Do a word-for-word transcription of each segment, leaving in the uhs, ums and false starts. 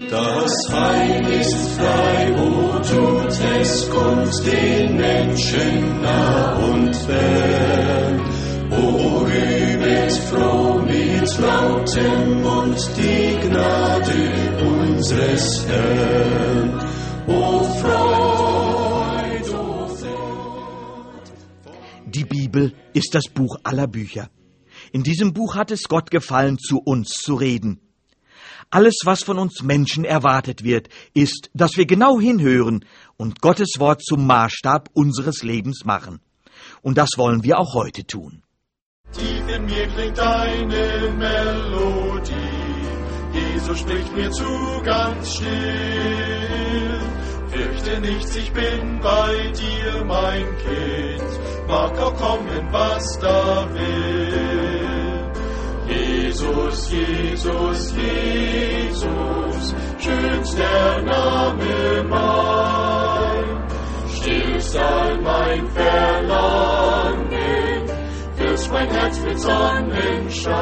Das Heil ist frei, wo tut es, kommt den Menschen nah und fern. O rühmet froh mit lautem Mund die Gnade unseres Herrn. O Freud, o Freud. Die Bibel ist das Buch aller Bücher. In diesem Buch hat es Gott gefallen, zu uns zu reden. Alles, was von uns Menschen erwartet wird, ist, dass wir genau hinhören und Gottes Wort zum Maßstab unseres Lebens machen. Und das wollen wir auch heute tun. Tief in mir klingt eine Melodie, Jesus spricht mir zu ganz still. Fürchte nichts, ich bin bei dir, mein Kind, mag auch kommen, was da will. Jesus, Jesus, Jesus, schönster Name mein, stillst all mein Verlangen, füllst mein Herz mit Sonnenschein.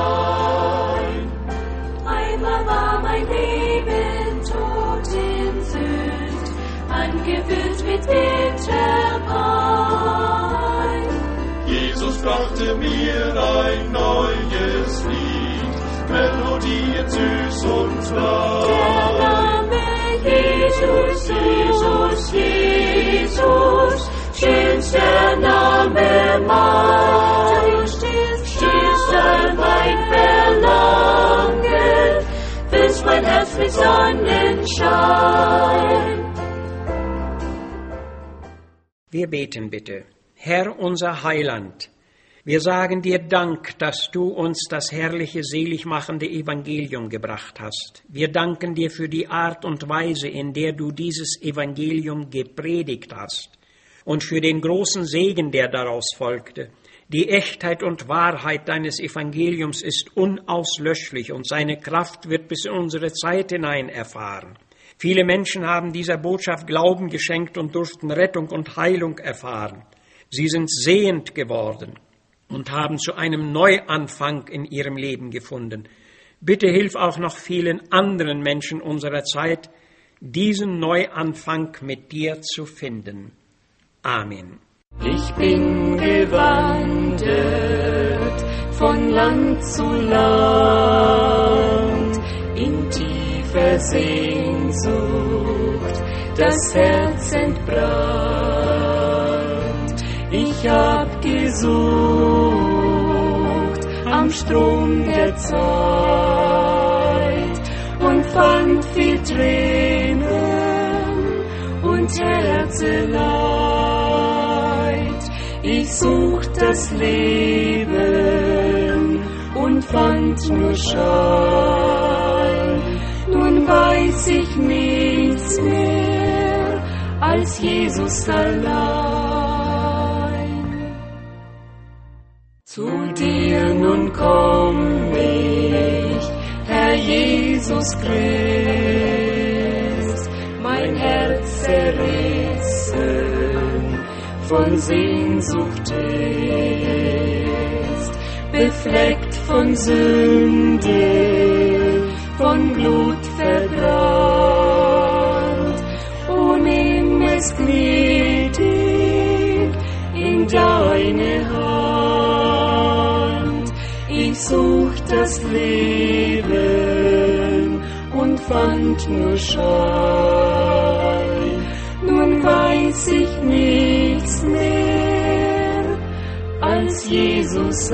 Einmal war mein Leben tot in Sünd, angefüllt mit bitterer Pein. Jesus brachte mir ein neues Lied, Melodien süß und rein. Der Name Jesus, Jesus, Jesus, schönster Name mein. Du stillst all mein Verlangen, füllst mein Herz mit Sonnenschein. Wir beten bitte. Herr, unser Heiland, wir sagen dir Dank, dass du uns das herrliche, seligmachende Evangelium gebracht hast. Wir danken dir für die Art und Weise, in der du dieses Evangelium gepredigt hast und für den großen Segen, der daraus folgte. Die Echtheit und Wahrheit deines Evangeliums ist unauslöschlich und seine Kraft wird bis in unsere Zeit hinein erfahren. Viele Menschen haben dieser Botschaft Glauben geschenkt und durften Rettung und Heilung erfahren. Sie sind sehend geworden und haben zu einem Neuanfang in ihrem Leben gefunden. Bitte hilf auch noch vielen anderen Menschen unserer Zeit, diesen Neuanfang mit dir zu finden. Amen. Ich bin gewandert von Land zu Land, in tiefer Sehnsucht das Herz entbrannt. Ich hab gesucht am Strom der Zeit und fand viel Tränen und Herzeleid. Ich sucht das Leben und fand nur Schein. Nun weiß ich nichts mehr als Jesus allein. Zu dir nun komm ich, Herr Jesus Christ, mein Herz zerrissen von Sehnsucht ist, befleckt von Sünde, von Blut verbrannt. O nimm es gnädig in deine Hand. Ich such das Leben und fand nur Schein. Nun weiß ich nichts mehr als Jesus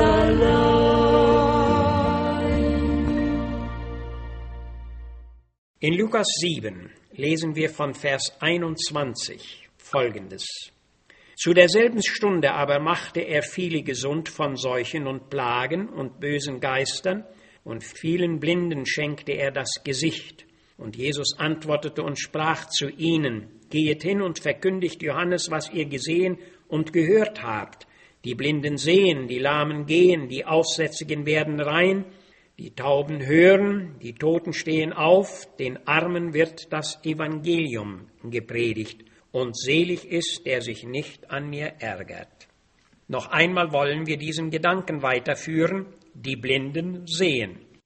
allein. In Lukas sieben lesen wir von Vers einundzwanzig Folgendes. Zu derselben Stunde aber machte er viele gesund von Seuchen und Plagen und bösen Geistern, und vielen Blinden schenkte er das Gesicht. Und Jesus antwortete und sprach zu ihnen: Gehet hin und verkündigt Johannes, was ihr gesehen und gehört habt. Die Blinden sehen, die Lahmen gehen, die Aussätzigen werden rein, die Tauben hören, die Toten stehen auf, den Armen wird das Evangelium gepredigt. Und selig ist, der sich nicht an mir ärgert. Noch einmal wollen wir diesen Gedanken weiterführen: Die Blinden sehen.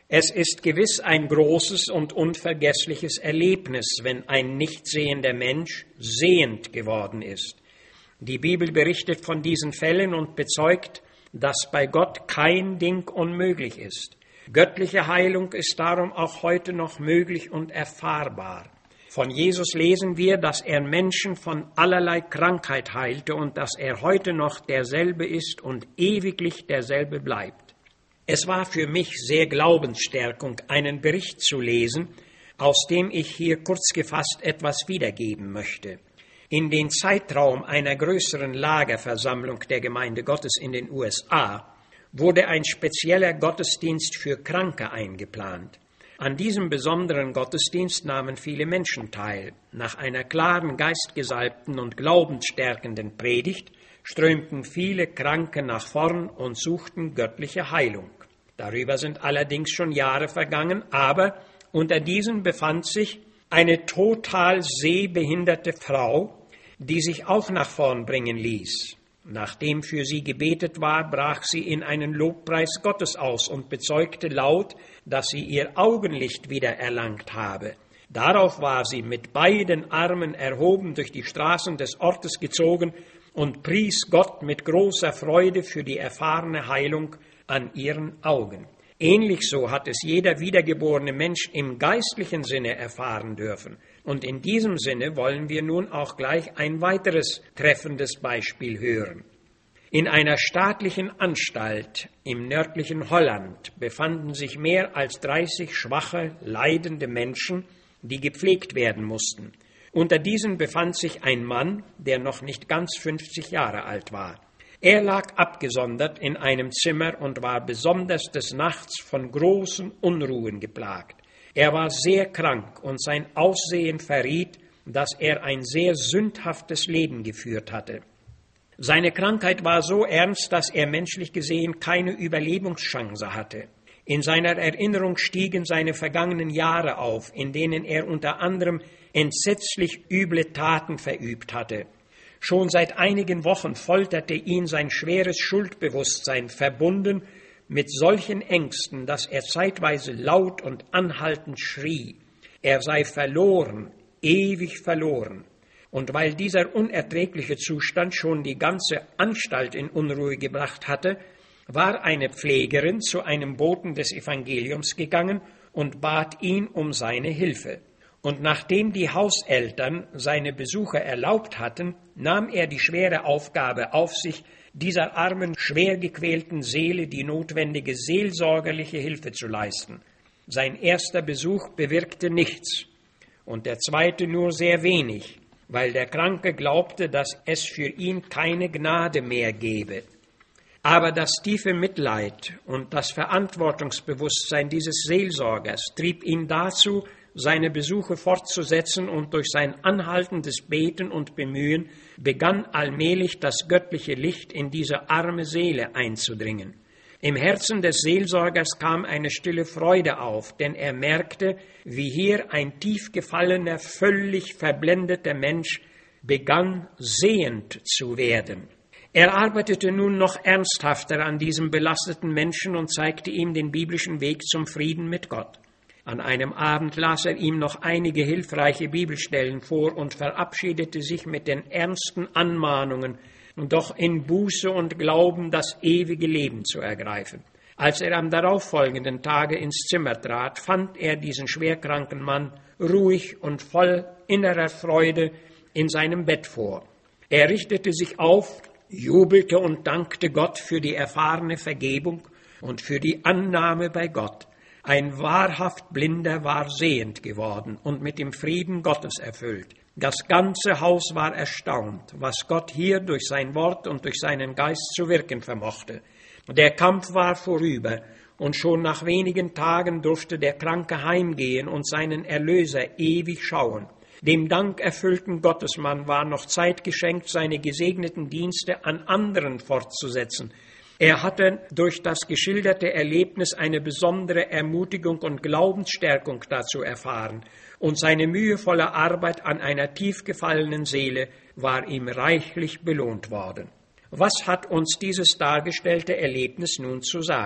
Es ist gewiss ein großes und unvergessliches Erlebnis, wenn ein nicht sehender Mensch sehend geworden ist. Die Bibel berichtet von diesen Fällen und bezeugt, dass bei Gott kein Ding unmöglich ist. Göttliche Heilung ist darum auch heute noch möglich und erfahrbar. Von Jesus lesen wir, dass er Menschen von allerlei Krankheit heilte und dass er heute noch derselbe ist und ewiglich derselbe bleibt. Es war für mich sehr Glaubensstärkung, einen Bericht zu lesen, aus dem ich hier kurz gefasst etwas wiedergeben möchte. In den Zeitraum einer größeren Lagerversammlung der Gemeinde Gottes in den U S A wurde ein spezieller Gottesdienst für Kranke eingeplant. An diesem besonderen Gottesdienst nahmen viele Menschen teil. Nach einer klaren, geistgesalbten und glaubensstärkenden Predigt strömten viele Kranke nach vorn und suchten göttliche Heilung. Darüber sind allerdings schon Jahre vergangen, aber unter diesen befand sich eine total sehbehinderte Frau, die sich auch nach vorn bringen ließ. Nachdem für sie gebetet war, brach sie in einen Lobpreis Gottes aus und bezeugte laut, dass sie ihr Augenlicht wieder erlangt habe. Darauf war sie mit beiden Armen erhoben durch die Straßen des Ortes gezogen und pries Gott mit großer Freude für die erfahrene Heilung an ihren Augen. Ähnlich so hat es jeder wiedergeborene Mensch im geistlichen Sinne erfahren dürfen. Und in diesem Sinne wollen wir nun auch gleich ein weiteres treffendes Beispiel hören. In einer staatlichen Anstalt im nördlichen Holland befanden sich mehr als dreißig schwache, leidende Menschen, die gepflegt werden mussten. Unter diesen befand sich ein Mann, der noch nicht ganz fünfzig Jahre alt war. Er lag abgesondert in einem Zimmer und war besonders des Nachts von großen Unruhen geplagt. Er war sehr krank und sein Aussehen verriet, dass er ein sehr sündhaftes Leben geführt hatte. Seine Krankheit war so ernst, dass er menschlich gesehen keine Überlebenschance hatte. In seiner Erinnerung stiegen seine vergangenen Jahre auf, in denen er unter anderem entsetzlich üble Taten verübt hatte. Schon seit einigen Wochen folterte ihn sein schweres Schuldbewusstsein, verbunden mit solchen Ängsten, dass er zeitweise laut und anhaltend schrie. Er sei verloren, ewig verloren. Und weil dieser unerträgliche Zustand schon die ganze Anstalt in Unruhe gebracht hatte, war eine Pflegerin zu einem Boten des Evangeliums gegangen und bat ihn um seine Hilfe. Und nachdem die Hauseltern seine Besuche erlaubt hatten, nahm er die schwere Aufgabe auf sich, dieser armen, schwer gequälten Seele die notwendige seelsorgerliche Hilfe zu leisten. Sein erster Besuch bewirkte nichts und der zweite nur sehr wenig, weil der Kranke glaubte, dass es für ihn keine Gnade mehr gebe. Aber das tiefe Mitleid und das Verantwortungsbewusstsein dieses Seelsorgers trieb ihn dazu, seine Besuche fortzusetzen, und durch sein anhaltendes Beten und Bemühen begann allmählich das göttliche Licht in diese arme Seele einzudringen. Im Herzen des Seelsorgers kam eine stille Freude auf, denn er merkte, wie hier ein tief gefallener, völlig verblendeter Mensch begann, sehend zu werden. Er arbeitete nun noch ernsthafter an diesem belasteten Menschen und zeigte ihm den biblischen Weg zum Frieden mit Gott. An einem Abend las er ihm noch einige hilfreiche Bibelstellen vor und verabschiedete sich mit den ernsten Anmahnungen, doch in Buße und Glauben das ewige Leben zu ergreifen. Als er am darauffolgenden Tage ins Zimmer trat, fand er diesen schwerkranken Mann ruhig und voll innerer Freude in seinem Bett vor. Er richtete sich auf, jubelte und dankte Gott für die erfahrene Vergebung und für die Annahme bei Gott. Ein wahrhaft Blinder war sehend geworden und mit dem Frieden Gottes erfüllt. Das ganze Haus war erstaunt, was Gott hier durch sein Wort und durch seinen Geist zu wirken vermochte. Der Kampf war vorüber, und schon nach wenigen Tagen durfte der Kranke heimgehen und seinen Erlöser ewig schauen. Dem dankerfüllten Gottesmann war noch Zeit geschenkt, seine gesegneten Dienste an anderen fortzusetzen. Er hatte durch das geschilderte Erlebnis eine besondere Ermutigung und Glaubensstärkung dazu erfahren, und seine mühevolle Arbeit an einer tief gefallenen Seele war ihm reichlich belohnt worden. Was hat uns dieses dargestellte Erlebnis nun zu sagen?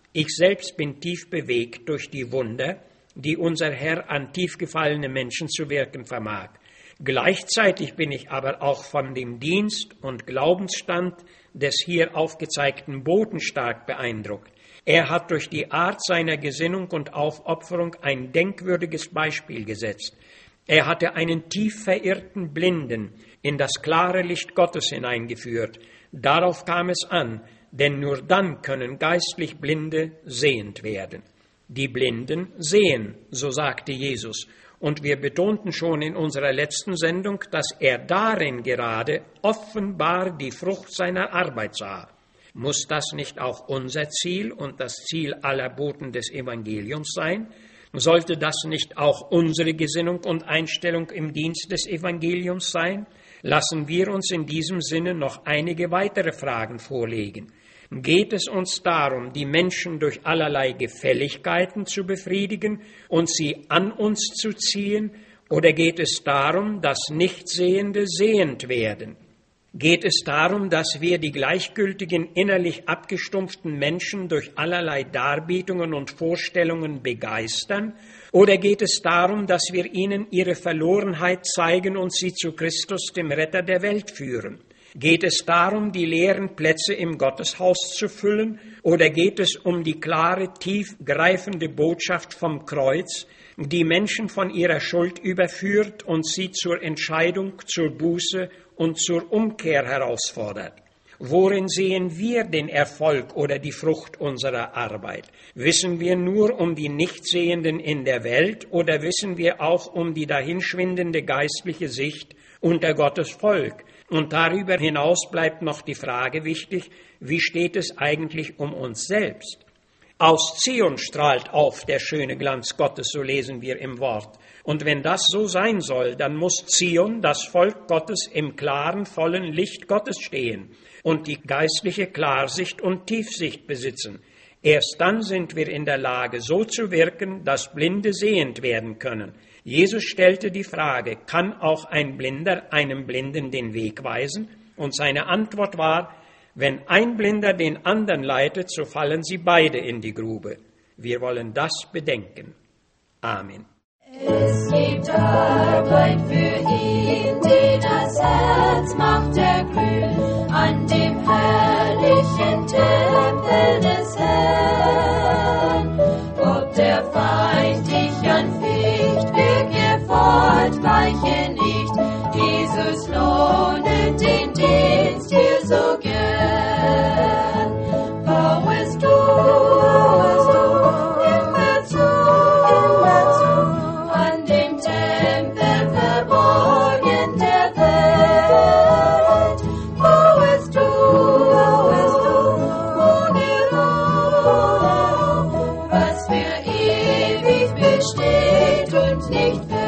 Ich selbst bin tief bewegt durch die Wunder, die unser Herr an tief gefallene Menschen zu wirken vermag. Gleichzeitig bin ich aber auch von dem Dienst und Glaubensstand des hier aufgezeigten Boten stark beeindruckt. Er hat durch die Art seiner Gesinnung und Aufopferung ein denkwürdiges Beispiel gesetzt. Er hatte einen tief verirrten Blinden in das klare Licht Gottes hineingeführt. Darauf kam es an, denn nur dann können geistlich Blinde sehend werden. Die Blinden sehen, so sagte Jesus. Und wir betonten schon in unserer letzten Sendung, dass er darin gerade offenbar die Frucht seiner Arbeit sah. Muss das nicht auch unser Ziel und das Ziel aller Boten des Evangeliums sein? Sollte das nicht auch unsere Gesinnung und Einstellung im Dienst des Evangeliums sein? Lassen wir uns in diesem Sinne noch einige weitere Fragen vorlegen. Geht es uns darum, die Menschen durch allerlei Gefälligkeiten zu befriedigen und sie an uns zu ziehen, oder geht es darum, dass Nichtsehende sehend werden? Geht es darum, dass wir die gleichgültigen, innerlich abgestumpften Menschen durch allerlei Darbietungen und Vorstellungen begeistern? Oder geht es darum, dass wir ihnen ihre Verlorenheit zeigen und sie zu Christus, dem Retter der Welt, führen? Geht es darum, die leeren Plätze im Gotteshaus zu füllen, oder geht es um die klare, tiefgreifende Botschaft vom Kreuz, die Menschen von ihrer Schuld überführt und sie zur Entscheidung, zur Buße und zur Umkehr herausfordert? Worin sehen wir den Erfolg oder die Frucht unserer Arbeit? Wissen wir nur um die Nichtsehenden in der Welt, oder wissen wir auch um die dahinschwindende geistliche Sicht unter Gottes Volk? Und darüber hinaus bleibt noch die Frage wichtig, wie steht es eigentlich um uns selbst? Aus Zion strahlt auf der schöne Glanz Gottes, so lesen wir im Wort. Und wenn das so sein soll, dann muss Zion, das Volk Gottes, im klaren, vollen Licht Gottes stehen und die geistliche Klarsicht und Tiefsicht besitzen. Erst dann sind wir in der Lage, so zu wirken, dass Blinde sehend werden können. Jesus stellte die Frage, kann auch ein Blinder einem Blinden den Weg weisen? Und seine Antwort war, wenn ein Blinder den anderen leitet, so fallen sie beide in die Grube. Wir wollen das bedenken. Amen. Es gibt Arbeit für ihn, die das Herz macht erglühen, an dem herrlichen Tempel des Herrn. Ob der Feind dich anficht, wirk ihr fort, weiche nicht, Jesus lohnet den Dienst dir so gern. Bauest du, bauest du, immer zu, immer zu, an dem Tempel verborgen der Welt. Bauest du, bauest du, ohne Ruhe, was für ewig besteht und nicht fällt.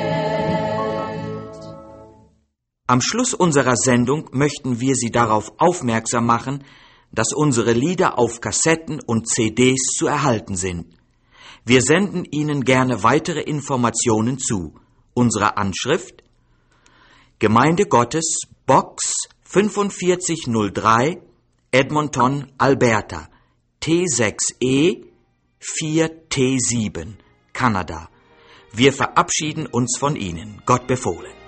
Am Schluss unserer Sendung möchten wir Sie darauf aufmerksam machen, dass unsere Lieder auf Kassetten und C Ds zu erhalten sind. Wir senden Ihnen gerne weitere Informationen zu. Unsere Anschrift: Gemeinde Gottes, Box fünfundvierzig null drei, Edmonton, Alberta, T sechs E vier T sieben, Kanada. Wir verabschieden uns von Ihnen. Gott befohlen.